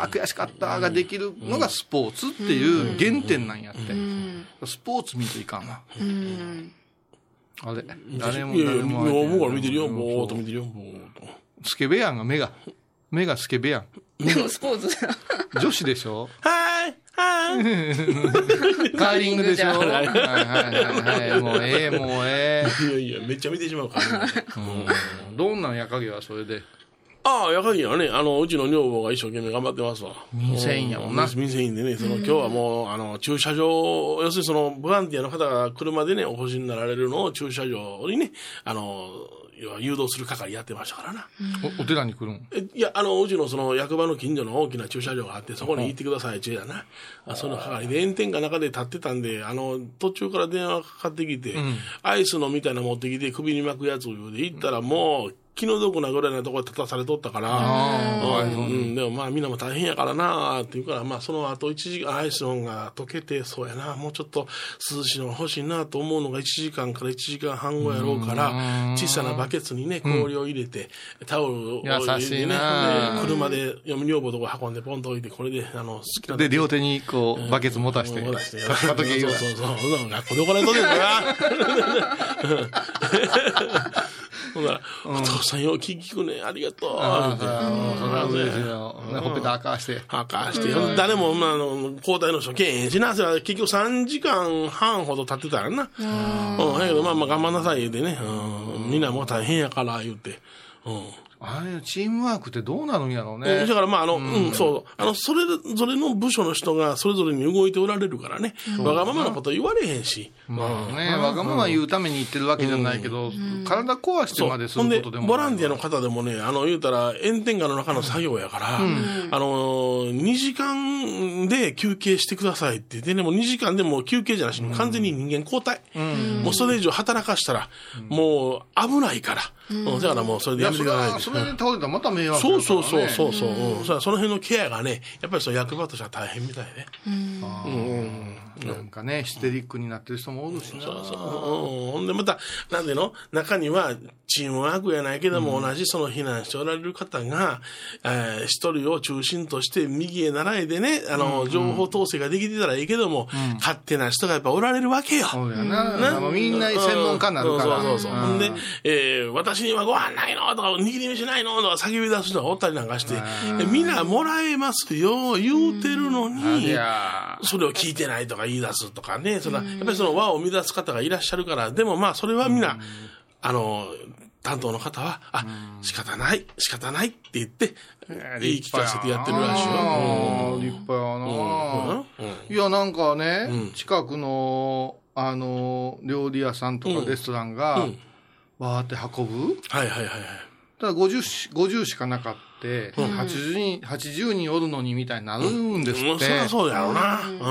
悔しかったができるのがスポーツっていう原点なんやって。スポーツ見ていかんわ。あれ、誰も誰も。 もう、もう見てるよ、ぼーっと見てるよ、ぼーっと。 スケベやんが目が。目がスケベやん。 でもスポーツだ。 女子でしょ？ はーいはーいカーリングでしょ？はいはいはいはい。もうええ、もうええ。いやいや、めっちゃ見てしまうから、ね。 うん。どんなんやかげはそれで。 ああ、やかぎはね、あの、うちの女房が一生懸命頑張ってますわ。 民生委員やもんな。 民生委員でね、その、今日はもう、あの、駐車場、要するにその、ボランティアの方が車でね、お越しになられるのを駐車場にね、あの、誘導する係やってましたからな。 お, お寺に来るん？ えいや、あの、うちのその役場の近所の大きな駐車場があって、そこに行ってください、中やな。あその係で炎天下の中で立ってたんで、あの、途中から電話かかってきて、うん、アイスのみたいなの持ってきて首に巻くやつを言うで、行ったらもう、気の毒なぐらいのところで立たされとったから、うん、うん、でもまあみんなも大変やからなーって言うから、まあその後いちじかんアイスのが溶けて、そうやな、もうちょっと涼しいのが欲しいなと思うのがいちじかんからいちじかんはん後やろうから、小さなバケツにね、氷を入れて、うん、タオルを入れてね、車で嫁女房とこ運んでポンと置いて、これで、あの、好きな。 で、両手にこう、バケツ持たして、 持たして、かとけ言う。そうそうそう、学校で怒られとんねんからな。ほんなら、お父さんよ、聞くね、ありがとう。ああ、それは嬉しいよ。ほっぺた赤して。 赤して。誰も、まあ、あの、交代の人けえへんしな、それは結局さんじかんはんほど経ってたやんな。うん。だけど、まあまあ、頑張んなさい言うてね。うん。みんなもう大変やから、言うて。うん。 あれ、チームワークってどうなるんやろうね。 だからまあ、あの、うん、うん、そう。あの、それぞれの部署の人がそれぞれに動いておられるからね。うん、わがままなこと言われへんし。 まあね、うん、わがまま言うために言ってるわけじゃないけど、うん、体壊してまですることでも。 ボランティアの方でもね、あの、言うたら炎天下の中の作業やから、うん、あの、にじかんで休憩してくださいって言ってね、もうにじかんでも休憩じゃなしに完全に人間交代。うん、もうそれ以上働かしたら、もう危ないから。うん、だからもうそれでやめてください。 それで倒れたらまた迷惑だからね。 そうそうそうそうそう、うん、その辺のケアがね、やっぱりその役場としては大変みたいね。 うん、うん、なんかね、ヒステリックになってる人もおるしな。 そうそう、うん、ほんでまたなんでの中にはチームワークやないけども、うん、同じその避難しておられる方が、えー、一人を中心として右へ習いでね、あの、うん、情報統制ができてたらいいけども、うん、勝手な人がやっぱおられるわけよ。 そうやな。なみんな専門家になるから。 そうそうそう。ほんで、えー、私にはご飯ないのとか、握り飯ないのとか叫び出す人がおったりなんかして、みんなもらえますよ、言うてるのに、それを聞いてないとか言い出すとかね、そのやっぱりその輪を乱す方がいらっしゃるから、でもまあそれはみんな、あの、担当の方は、あ、仕方ない、仕方ないって言って、言い聞かせてやってるらしいよ。 立派やな。いや、なんかね、近くの、あの、料理屋さんとかレストランが、わーって運ぶ。 はいはいはいはい。 ただごじゅう、ごじゅうしかなかった。はちじゅうにん、はちじゅうにんおるのにみたいになるんですって。うん、 そりゃそうやろうな。 うん。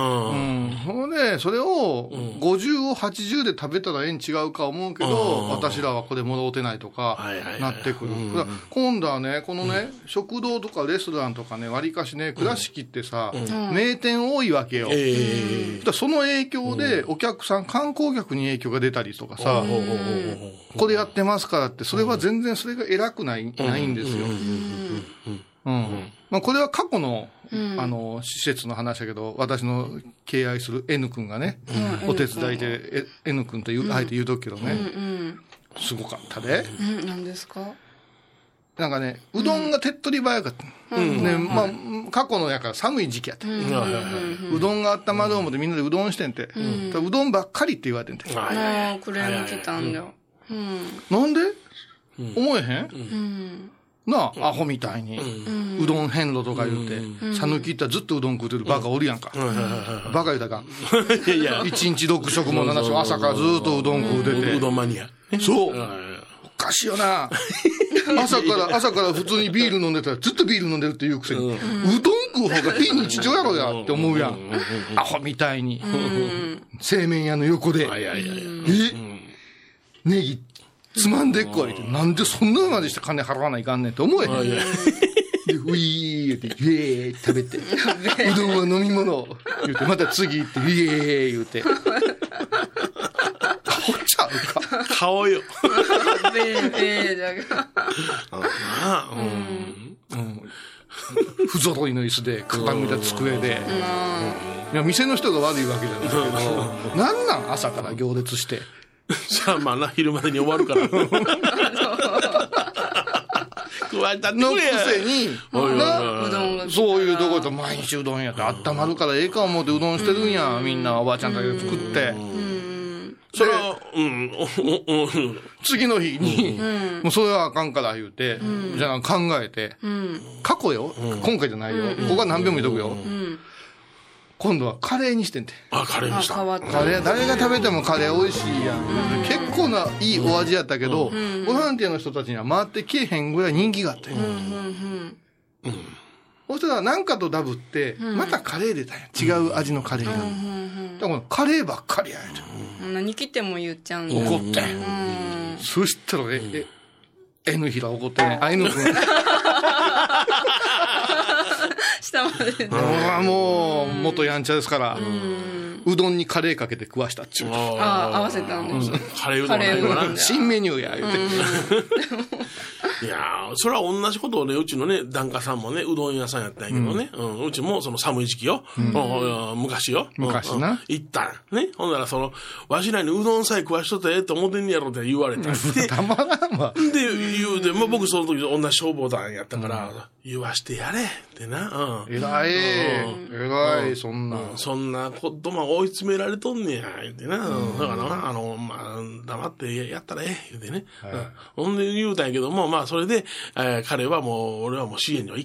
ほんで、それを、ごじゅうをはちじゅうで食べたらええん違うか思うけど、私らはこれもろうてないとか、なってくる。今度はね、このね、食堂とかレストランとかね、わりかしね、倉敷ってさ、名店多いわけよ。その影響で、お客さん、観光客に影響が出たりとかさ、これやってますからって、それは全然それが偉くない、ないんですよ。うん。まあこれは過去の、あの、施設の話だけど、私の敬愛する N 君がね、お手伝いで N 君という、あえて言うとくけどね、すごかったで。 何ですか？ なんかね、うどんが手っ取り早かった。ね、まあ、過去のやから寒い時期やった。うどんが温まる思ってみんなでうどんしてんて。うどんばっかりって言われてんて。 ああ、クレーム来たんだ。 なんで思えへんなあ、アホみたいに、うどん変路とか言うて、さぬき行ったらずっとうどん食うてるバカおるやんか。バカ言うたか。いやいや。一日六食も七食、朝からずっとうどん食うてて。 うどんマニア。 そう。おかしいよな。朝から、朝から普通にビール飲んでたらずっとビール飲んでるって言うくせに、うどん食う方が非日常やろやって思うやん。アホみたいに。製麺屋の横で。えネギつまんでっこいって、なんでそんなまでして金払わないかんねんって思えへん。で、ウィーって、ウィー食べて、うどんは飲み物言うて、また次行って、ウィー言うて。顔ちゃうか。 顔よ。 べーべーだが。 うん。不揃いの椅子で、傾いた机で。いや、店の人が悪いわけじゃないけど、なんなん朝から行列して。 じゃあまあな、昼までに終わるから。加えたってくれや。 のくせに、な、そういうところと毎日うどんやって温まるからええか思ってうどんしてるんや。みんなおばあちゃんだけ作って。 それは、うん、 次の日に、もうそれはあかんから言うて、じゃあ考えて、過去よ、今回じゃないよ。ここは何遍も言うとくよ。今度はカレーにしてんて。 あ、カレーにした。 カレー、誰が食べてもカレー美味しいやん。結構ないいお味やったけど、ボランティアの人たちには回ってけえへんぐらい人気があったよ。そしたら何かとダブって、またカレー出たんや。違う味のカレーが。だからカレーばっかりやん。 何来ても言っちゃうんだ。 怒ってん。そしたら、え、え、N ひら怒ってね。あ、N 君。 下まで。 もう、元やんちゃですから、うどんにカレーかけて食わしたっちゅう。 ああ、合わせたんです。 カレーうどんないかな。 新メニューや、言うて。 いやー、それは同じことをね、うちのね、檀家さんもね、うどん屋さんやったんやけどね、うん、うちもその寒い時期よ、うん、昔よ。 昔な。 行ったね。ほんならその、わしらにうどんさえ食わしとったらええと思ってんねやろって言われた。 たまらんわ。 で、言うて、まあ、僕その時同じ消防団やったから、言わしてやれってな。 えらい、えらい、そんな。 そんなことも追い詰められとんねや、言うてな。だからな、あの、まあ、黙ってやったらええ、言うてね。ほんで言うたんやけども、まあ、それで、えー、彼はもう、俺はもう支援にはいかんっ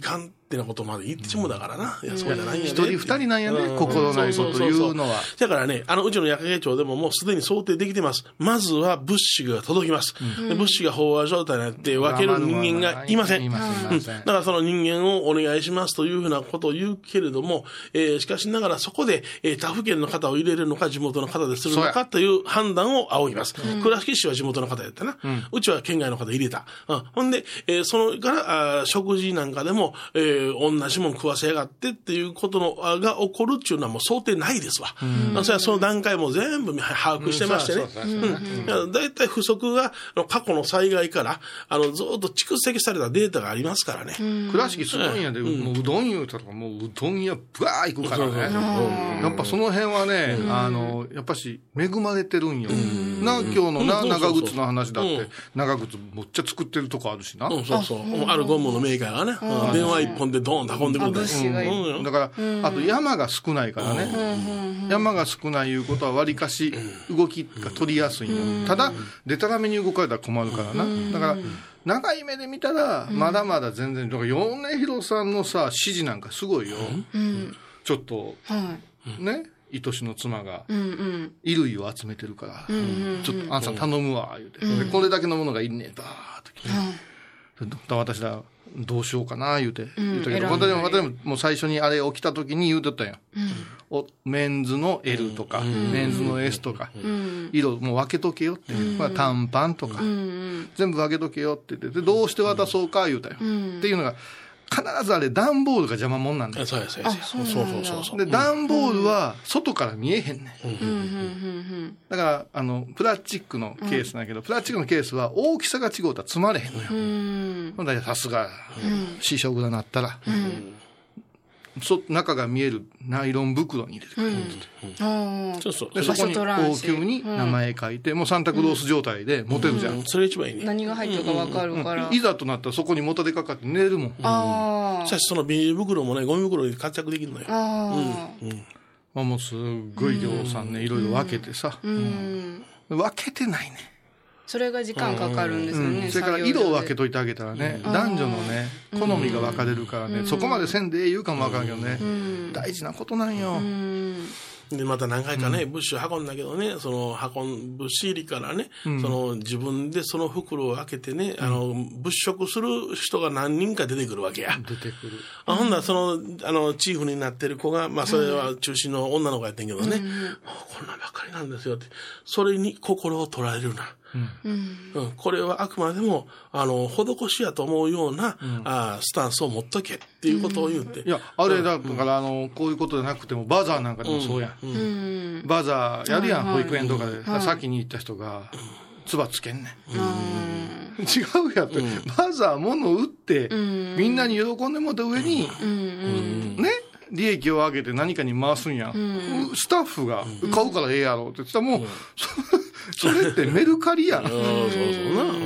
ってなことまで言ってしもだからな。いや、そうじゃないんやね。 一人二人なんやね、 うん、 心ないこと言うのは。 だからね、あの、うちの矢掛町でももうすでに想定できてます。まずは物資が届きます。うん、で物資が飽和状態になって分ける人間がいません。うん、だからその人間をお願いしますというふうなことを言うけれども、えー、しかしながらそこで、えー、他府県の方を入れるのか地元の方でするのかという判断を仰ぎます。うん、倉敷市は地元の方やったな。うん、うちは県外の方入れた。うん、ほんで、えー、そのからあ食事なんかでも、えー、同じもん食わせやがってっていうことのが起こるっていうのはもう想定ないですわ。うん、それはその段階も全部把握してましてね。だいたい不足が過去の災害からあのずっと蓄積されたデータがありますからね。 倉敷すごいんやで、うん、もううどん言うたらもううどん屋ブワー行くからね。やっぱその辺はね、あのやっぱし恵まれてるんよ。な今日のな長靴の話だって長靴むっちゃ作ってるとこあるしな。 うん、そうそう。あるゴムのメーカーがね、うん、電話一本でドーンと運んでくるんだよ。 だから、あと山が少ないからね。山が少ないいうことはわりかし動きが取りやすいの。ただ、でたらめに動かれたら困るからな。だから、長い目で見たら、まだまだ全然、だから米広さんのさ、指示なんかすごいよ。ちょっと、ね。愛しの妻が衣類を集めてるから、ちょっとあんさん頼むわ、言うて。これだけのものがいんねん、ばーっと来て。私ら、どうしようかな、言うて。言うたけど、私も、私ももう最初にあれ起きた時に言うとったんや。おメンズの エル とか、メンズの エス とか、色もう分けとけよって。まあ短パンとか、全部分けとけよって言って、どうして渡そうか、言うたよ。っていうのが、必ずあれ段ボールが邪魔もんなんだよ。 そうそうそうそうそう。 で、段ボールは外から見えへんねん。だから、あの、プラスチックのケースなんやけど、プラスチックのケースは大きさが違うと積まれへんのよ。ほんだらさすが、シーショグラなったら、そ中が見えるナイロン袋に入れてくれるって言って。そうそう。で、そこに大きに名前書いて、もうサンタクロース状態で持てるじゃん。 それ一番いいね。 何が入ってるか分かるから。 いざとなったらそこにもたでかかって寝れるもん。 ああ。 しかしそのビニール袋もね、ゴミ袋で活躍できるのよ。ああ。うん。まあもうすっごい量産ね、いろいろ分けてさ。うん。分けてないね。 それが時間かかるんですよね。うん、 それから色を分けといてあげたらね、男女のね、好みが分かれるからね、そこまでせんでええ言うかも分からんけどね、大事なことなんよ。 で、また何回かね、物資を運んだけどね、その、運ん、物資入りからね、その、自分でその袋を開けてね、あの、物色する人が何人か出てくるわけや。 出てくる。 あほんなら、その、あの、チーフになってる子が、まあ、それは中心の女の子やってんけどね、こんなんばっかりなんですよって、それに心を取られるな。うんうん、これはあくまでもあの施しやと思うような、うん、あスタンスを持っとけっていうことを言って、 いやあれだから、うん、あのこういうことじゃなくてもバザーなんかでもそうやん、うんうん、バザーやるやん、うん、保育園とかで、はい、先に行った人が唾つけんねん、うん、違うやって、うん、バザー物を売って、うん、みんなに喜んでもらった上に、うん、ね利益を上げて何かに回すんや、うん、スタッフが買うからええやろって言ったらもう、うん、それってメルカリやん。そうそうな。うん。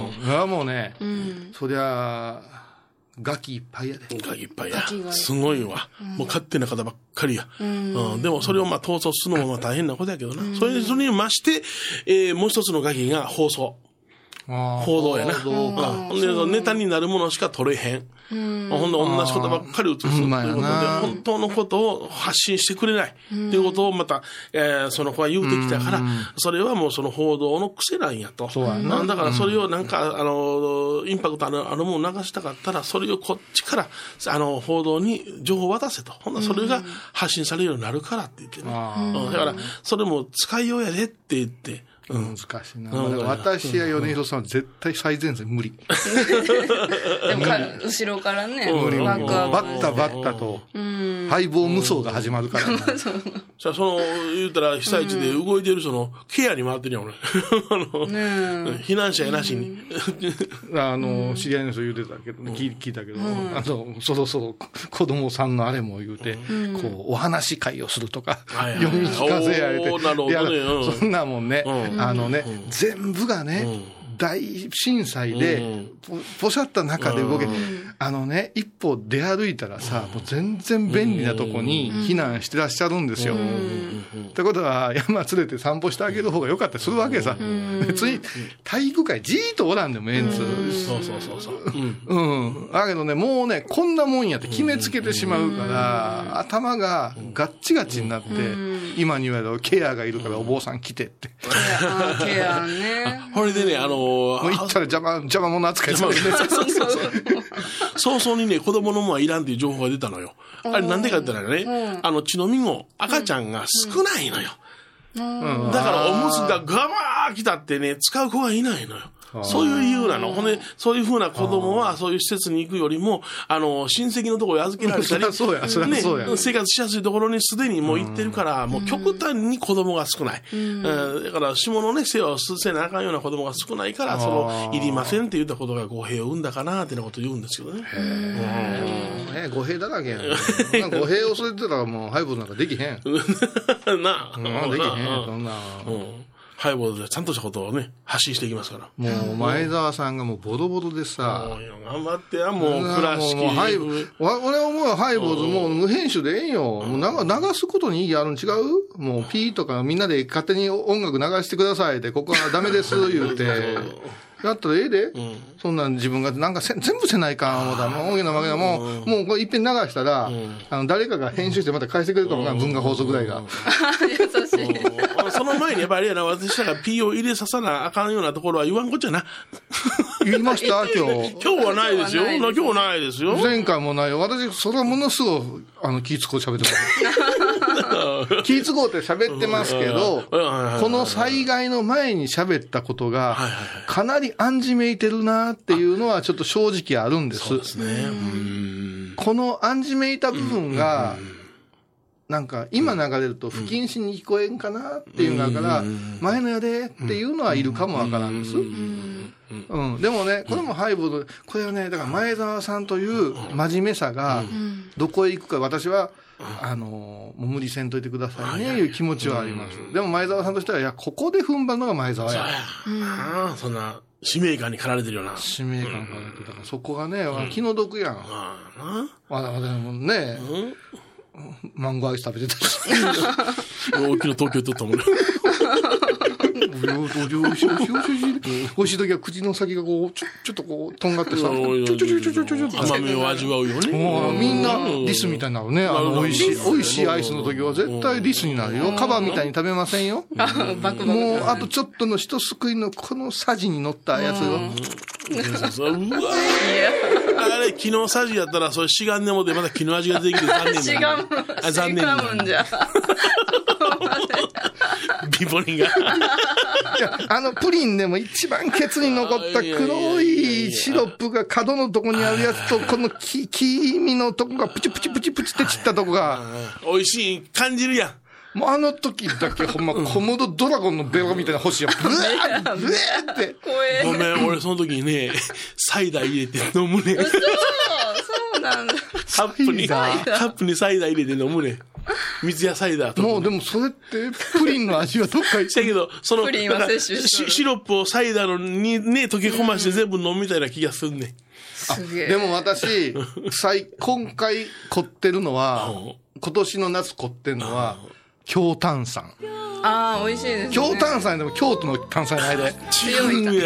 いやもうね、うん、そりゃガキいっぱいやで。 ガキいっぱいや。すごいわ。うん、もう勝手な方ばっかりや。うんうん、でもそれをまあ統率するのも大変なことやけどな。うん、それそれに増して、えー、もう一つのガキが放送。報道やな。報道か。ほんで、ネタになるものしか取れへん。ほんで、同じことばっかり映すということで、本当のことを発信してくれない。ということをまた、えー、その子は言うてきたから、それはもうその報道の癖なんやと。そうやな。だからそれをなんか、あの、インパクトある、あるものを流したかったら、それをこっちから、あの、報道に情報を渡せと。ほんなそれが発信されるようになるからって言ってね。うん、だから、それも使いようやでって言って、 うん、難しいな。うん、私や米広さんは絶対最前線無理。 でもか後ろからね、 無理バッタバッタと敗北無双が始まるから、ね。 じゃあその言うたら被災地で動いてる人のケアに回ってるやん俺。あの、避難者やなしに。 あの知り合いの人言うてたけど、聞いたけど、あのそろそろ子供さんのあれも言うて、こうお話会をするとか読み聞かせやれて、いやそんなもんね。あのね、うん、全部がね、うん、 大震災で、ぽ、ぽしゃった中で動け、あのね、一歩出歩いたらさ、もう全然便利なとこに避難してらっしゃるんですよ。ってことは、山連れて散歩してあげる方が良かったりするわけさ。別に、体育会じーっとおらんでもええんつう。 そうそうそうそう。 うん。だけどね、もうね、こんなもんやって決めつけてしまうから、頭がガッチガチになって、今に言われるケアがいるからお坊さん来てって。 ケアね。 これでね、あのー、 もう行ったら邪魔、邪魔者扱いされるね。 そうそうそう。早々にね、子供のもんはいらんっていう情報が出たのよ。あれなんでかって言ったらね、あの、血のみ子、赤ちゃんが少ないのよ。だからおむつがガバー来たってね、使う子がいないのよ。そういう理由なの。ほんで、そういうふうな子供は、そういう施設に行くよりも、あの、親戚のところに預けられたり、 そうや、そうや、そうや。 ね、生活しやすいところにすでにもう行ってるから、もう極端に子供が少ない。うん、だから、下のね、世話をせなあかんような子供が少ないから、その、いりませんって言ったことが語弊を生んだかな、ってなことを言うんですけどね。 へぇ語弊だらけやん。語弊を恐れてたらもう、ハイボールなんかできへん。 なあ。 できへん、そんな。 ハイボールでちゃんとしたことをね、発信していきますから。 もう、前澤さんがもうボロボロでさ。 頑張ってや、もう、倉敷。 ハイボール。俺は思うよ、ハイボールもう無編集でええんよ。もう流すことに意義あるん違う？もう、ピーとかみんなで勝手に音楽流してくださいって、ここはダメです、言うて。やったらええで、うん、そんなん自分がなんかせ全部せないかん思うたら、もう大きなわけだもう、うん、もうこれいっぺん流したら、うん、あの、誰かが編集してまた返してくれるかもな、うん、文化放送ぐらいが。 優しい。 その前にやっぱりやな、私らが P を入れささなあかんようなところは言わんこっちゃな。 言いました今日。 今日はないですよ。今日はないですよ。 前回もないよ。私、それはものすごい、あの、気ぃつこう喋ってた。気ぃつこうって喋ってますけど、この災害の前に喋ったことが、かなり暗示めいてるなっていうのはちょっと正直あるんです。 そうですね。 この暗示めいた部分が、なんか今流れると不謹慎に聞こえんかなっていうのがあるから、前のやでっていうのはいるかもわからんです。うん、でもね、これもハイボール、これはね、だから前澤さんという真面目さが、どこへ行くか、私は、あの、もう無理せんといてくださいね、いう気持ちはあります。でも前澤さんとしては、いや、ここで踏ん張るのが前澤や。 ああ、そんな、使命感に駆られてるような。 使命感かられてたから、そこがね、気の毒やん。ああ、わざわざもね、マンゴーアイス食べてたし。 大きな東京行っとったもんね。 美味しい、美味しい時は口の先がこう、ちょ、ちょっとこう、とんがってさ、ちょちょちょちょちょちょちょ甘みを味わうよね。 みんなリスみたいになるね。あの、美味しい、美味しいアイスの時は絶対リスになるよ。カバみたいに食べませんよ。もう、あとちょっとの一すくいのこのさじに乗ったやつよ。 うわあれ、昨日さじやったら、それしがんでもでまだ昨日味ができる残念だ。 しがむ。 残念だ。 しがむんじゃ。 ビボリンが。 いや、あのプリンでも一番ケツに残った黒いシロップが角のとこにあるやつと、この黄身のとこがプチプチプチプチって散ったとこが。 美味しい感じるやん。 もうあの時だけほんまコモドドラゴンのベロみたいな星やブワーブワーって。 ごめん、俺その時にね、サイダー入れて飲むね。 そうなんだ。 カップに、カップにサイダー入れて飲むね。水やサイダーと。 もうでもそれってプリンの味はどっか行ったけど、その、 プリンは摂取しシロップをサイダーのにね、溶け込まして全部飲みたいな気がするね。 すげえ。でも私、最、今回凝ってるのは、今年の夏凝ってるのは、強炭酸。 ああ、美味しいですね。 強炭酸でも京都の炭酸ないで。 強い炭。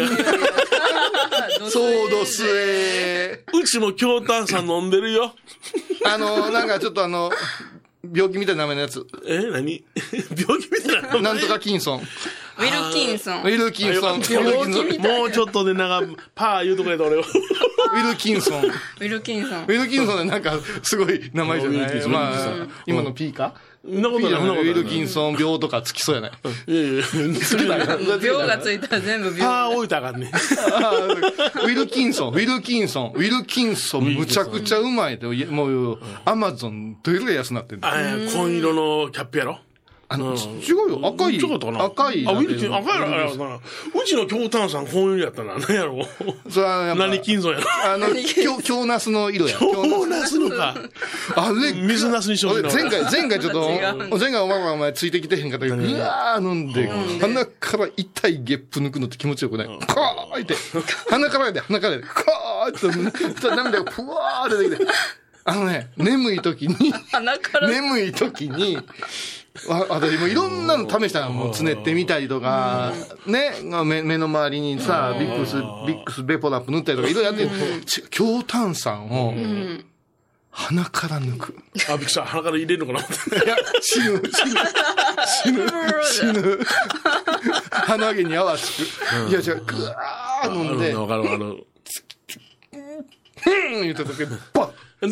そうどすえ。 うちも強炭酸飲んでるよ。 あの、なんかちょっとあの、病気みたいな名前のやつ。 え何病気みたいな名前なんとかキンソン。 ウィルキンソン。 ウィルキンソン。 もうちょっとでなんか、パー言うとこやと俺は。 ウィルキンソン。ウィルキンソン。 ウィルキンソンでなんか、すごい名前じゃない。まあ、今の P かそんなことない、そんなことない。 ウィルキンソン病とかつきそうやない。 いやいや、 病がついたら全部病。 パー置いたらあかんね。 ウィルキンソン、ウィルキンソン、ウィルキンソン、むちゃくちゃうまいって、もう、アマゾン、どれぐらい安なってんの？ 紺色のキャップやろ？ あの、 うん違うよ。赤い。 違ったかな赤い。 あ、ウィルキン、赤いのあれやな。うちの強炭酸こういうやったな。何やろそれはやっぱ何金属やろあの、京、京ナスの色や。 強ナスのか。 あれ、 水ナスにしよう。 前回、前回ちょっと、前回お前お前ついてきてへんかったけど、うわー飲んで、鼻から痛いゲップ抜くのって気持ちよくない。カーって。鼻からで、鼻からで、カーって、涙がふわーって出てきて。あのね、眠い時に、眠い時に、あ、私もいろんなの試したの。もうつねってみたりとか、ね、目、目の周りにさ、ビックス、ビックスベポラップ塗ったりとかいろいろやってる。強炭酸を、鼻から抜く。 あ、びっくりした。鼻から入れるのかな。 いや、死ぬ、死ぬ、死ぬ、死ぬ。鼻毛に合わせく。いや、じゃあ、ぐわー飲んで、 わかるわかる。 ふーん言った時に、バッで、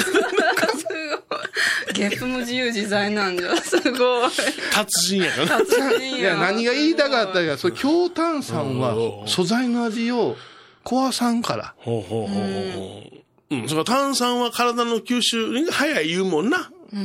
ゲップも自由自在なんじゃ、すごい。 達人やからな。 達人いや、何が言いたかったか、それ、強炭酸は素材の味を壊さんから。 ほうほうほうほう。うん、それから炭酸は体の吸収が早い言うもんな。 うん。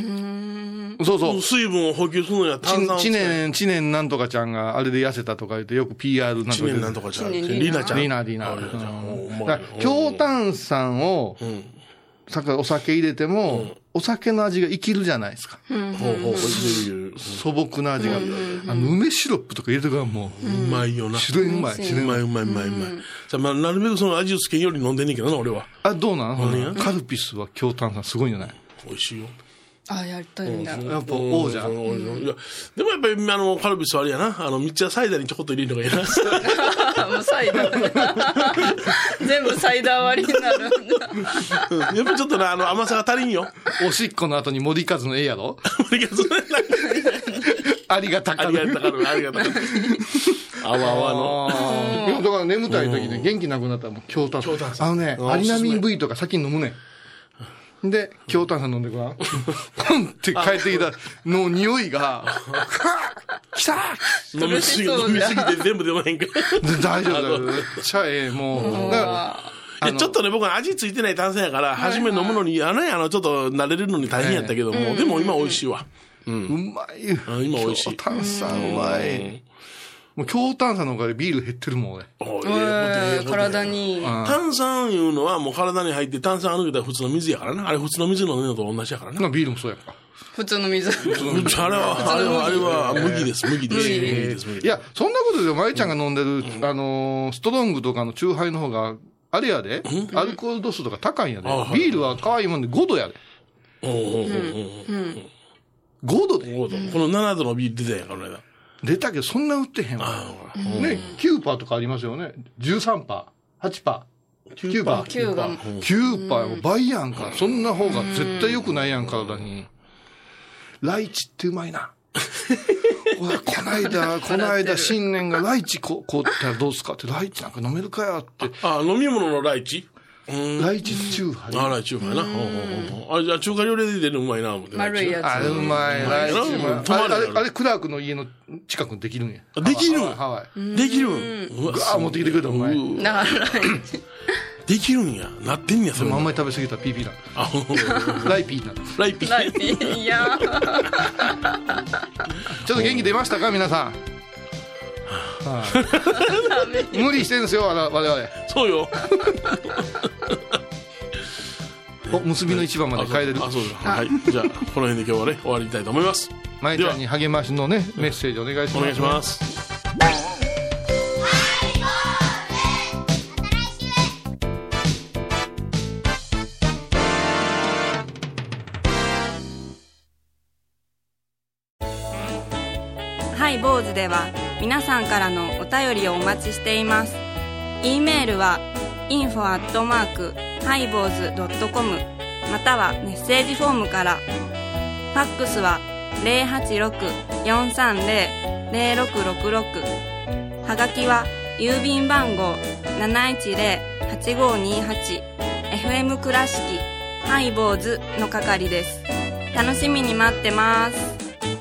そうそう。 水分を補給するのや炭酸。 知念、知念なんとかちゃんがあれで痩せたとか言ってよく ピーアール なんとか。 知念なんとかちゃん。リナちゃん。 リナ、リナ。強炭酸を、さっきお酒入れても、お酒の味が生きるじゃないですか。素朴な味が。あの、梅シロップとか入れてからもう。 うまいよな。 白いうまい。 うまいうまいうまいうまい。じゃあ、まあ、なるべくその味をつけんより飲んでんねんけどな、俺は。 あ、どうなんカルピスは強炭酸すごいんじゃない？ 美味しいよ。 あ、やりたいんだ。 やっぱ王者。 いや、でもやっぱり、あの、カルピスはあれやな。あの、ミッチャーサイダーにちょこっと入れるのがいいな。 もうサイダー。全部サイダー割りになるんだ。 やっぱちょっとな、あの、甘さが足りんよ。 おしっこの後に森数の絵やろ森数の絵ありがたかる。ありがたかる。ありがたかる。あわあわの。 いや、だから眠たい時ね、元気なくなったらもう強炭酸。あのね、アリナミン V とか先に飲むねん。で、強炭酸飲んでごらん。ポンって帰ってきたの匂いが、来た飲みすぎ、飲みすぎて全部出まへんか。 大丈夫だよ。めっちゃええ、もう。だからちょっとね、僕は味ついてない炭酸やから、初め飲むのに、あのね、あの、ちょっと慣れるのに大変やったけども、でも今美味しいわ。 うまい。 今美味しい。 強炭酸うまい。もう強炭酸のおかげでビール減ってるもんね。 体に。 炭酸いうのはもう体に入って炭酸抜けたら普通の水やからな。あれ普通の水飲んでるのと同じやからな。 ビールもそうやから。 普通の水。 あれは、あれは、あれは麦です、麦です。麦です。 いや、そんなことで、まゆちゃんが飲んでる、あの、ストロングとかのチューハイの方が、あれやで、アルコール度数とか高いんやで。ビールは可愛いもんでごどやで。ごどで。 このななどのビール出たんやから、 出たけど、そんな売ってへんわ。ね、きゅうパーセントとかありますよね。じゅうさんパーセント、はちパーセント。きゅうパーセント。きゅうパーセント。きゅうパーセント。倍やんか。そんな方が絶対良くないやん、体に。ライチってうまいな。こないだ、こないだ新年がライチこうったらどうすかって、ライチなんか飲めるかやって。 あ、飲み物のライチライチチューハイ。 あ、ライチチューハイな。あ、じゃあ中華料理で出るのうまいな、思って。 丸いやつ。 あれうまい。ライチうまい。あれ、あれ、クラークの家の近くにできるんや。 できるんハワイ。 できるんうわぁ、持ってきてくれた、お前。 だからライチ。 できるんや。なってんや、 それ。あんまり食べ過ぎたらピーピーな。あ、ライピーな。 ライピー。 ライピー、いやちょっと元気出ましたか、皆さん。無理してんですよ、我々。 そうよ。 お、結びの一番まで帰れる。 あ、そうです。はい。じゃあ、この辺で今日はね、終わりたいと思います。 まいちゃんに励ましのね、メッセージお願いします。 お願いします。 ハイボーズでは皆さんからのお便りをお待ちしています。 E メールは インフォ アットマーク ハイボーズ ドットコム またはメッセージフォームから。ファックスは ゼロはちろく よんさんゼロ ゼロろくろくろく はがきは郵便番号 なないちゼロ はちごにはち エフエム 倉敷ハイボーズの係です。楽しみに待ってます。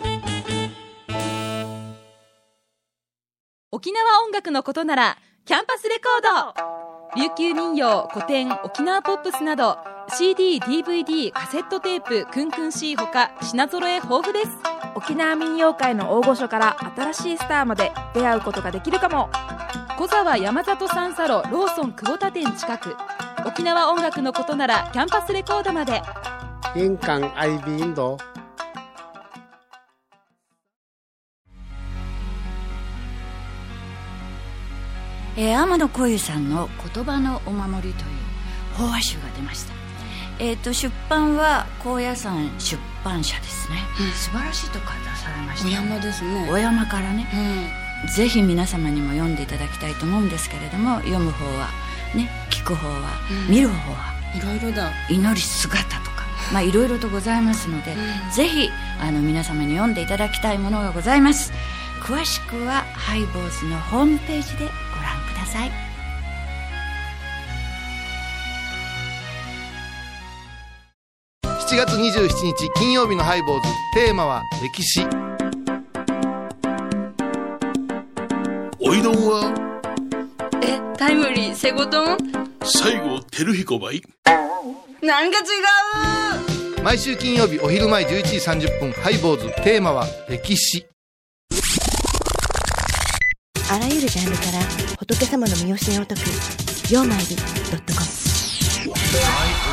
沖縄音楽のことならキャンパスレコード、琉球民謡、古典、沖縄ポップスなど シーディー、ディーブイディー、カセットテープ、クンクン C ほか品揃え豊富です。 沖縄民謡界の大御所から新しいスターまで出会うことができるかも。小沢山里三佐路ローソン久保田店近く。沖縄音楽のことならキャンパスレコードまで。 印港 アイビー 인도 えー、天野幸雄さんの言葉のお守りという法話集が出ました。えー、と出版は高野山出版社ですね、うん、素晴らしいとこから出されました。 お山ですね。 お山からね、うん、ぜひ皆様にも読んでいただきたいと思うんですけれども、読む方はね、聞く方は、うん、見る方はいろいろだ。 祈り姿とかまあいろいろとございますので、うん、ぜひあの皆様に読んでいただきたいものがございます。詳しくはハイボーズのホームページでご覧ください。 しちがつにじゅうしちにち金曜日のハイボーズ、テーマは歴史。 おいどんはえタイムリーセゴドン西郷輝彦ばい。 なんか違う。 毎週金曜日お昼前じゅういちじさんじゅっぷん、ハイボーズ、テーマは歴史。 あらゆるジャンルから仏様の身教えを解く曜マイルドットコム。